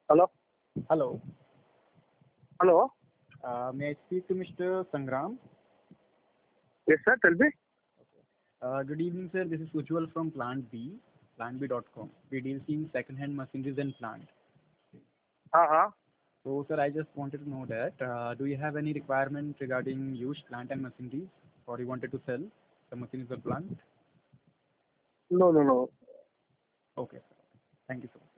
Hello? Hello. Hello? May I speak to Mr. Sangram? Yes, sir. Tell me. Good evening, sir. This is Ujjwal from Plant B, plantb.com. We deal in second-hand machineries and plant. Uh-huh. So, sir, I just wanted to know that do you have any requirement regarding used plant and machineries, or you wanted to sell the machineries or plant? No, no, no. Okay, sir. Thank you, sir.